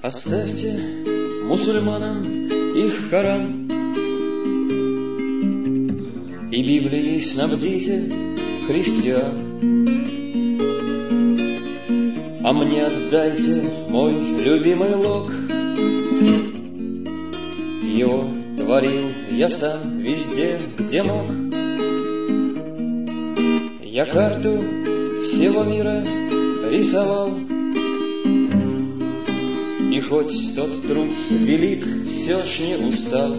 Оставьте мусульманам их Коран и Библией снабдите христиан, а мне отдайте мой любимый лог. Его творил я сам везде, где мог. Я карту всего мира рисовал, и хоть тот труд велик, все ж не устал.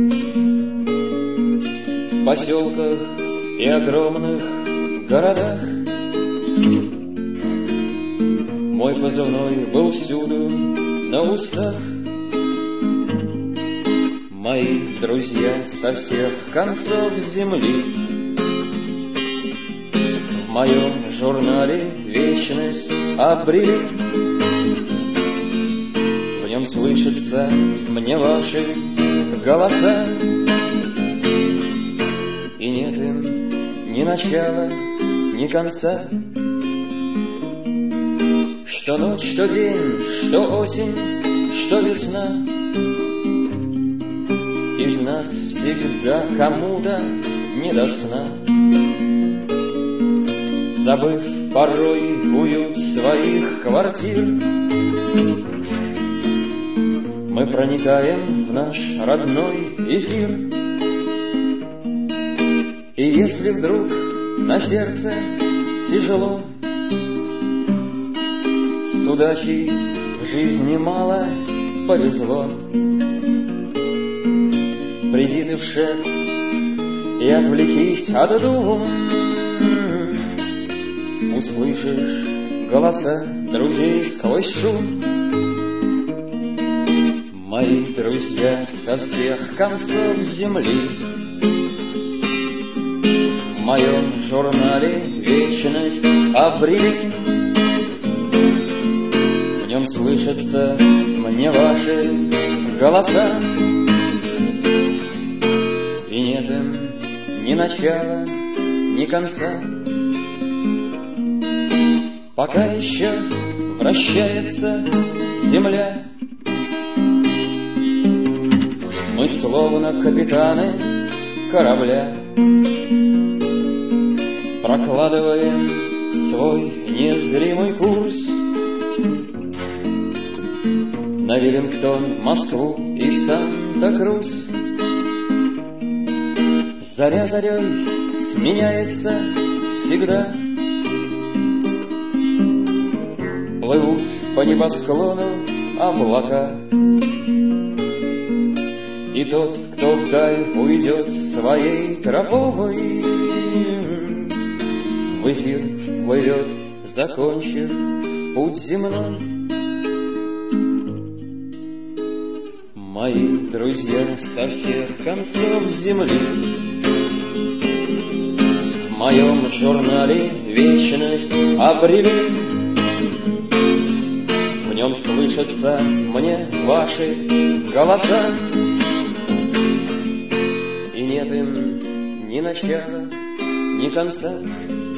В поселках и огромных городах мой позывной был всюду на устах. Мои друзья со всех концов земли в моем журнале вечность обрели. В нем слышатся мне ваши голоса, и нет им ни начала, ни конца. Что ночь, что день, что осень, что весна, из нас всегда кому-то не до сна. Забыв порой уют своих квартир, мы проникаем в наш родной эфир. И если вдруг на сердце тяжело, с удачей в жизни мало повезло, приди ты в шаг и отвлекись от дум. Услышишь голоса друзей сквозь шум. Мои друзья со всех концов земли в моем журнале вечность обрели. В нем слышатся мне ваши голоса, и нет им ни начала, ни конца. Пока еще вращается земля, мы словно капитаны корабля прокладываем свой незримый курс на Веллингтон, Москву и Санта-Крус. Заря зарей сменяется всегда, плывут по небосклону облака, и тот, кто вдаль уйдет своей тропой, в эфир вплывет, закончив путь земной. Мои друзья со всех концов земли в моем журнале вечность обрели. В нем слышатся мне ваши голоса, и нет им ни начала, ни конца.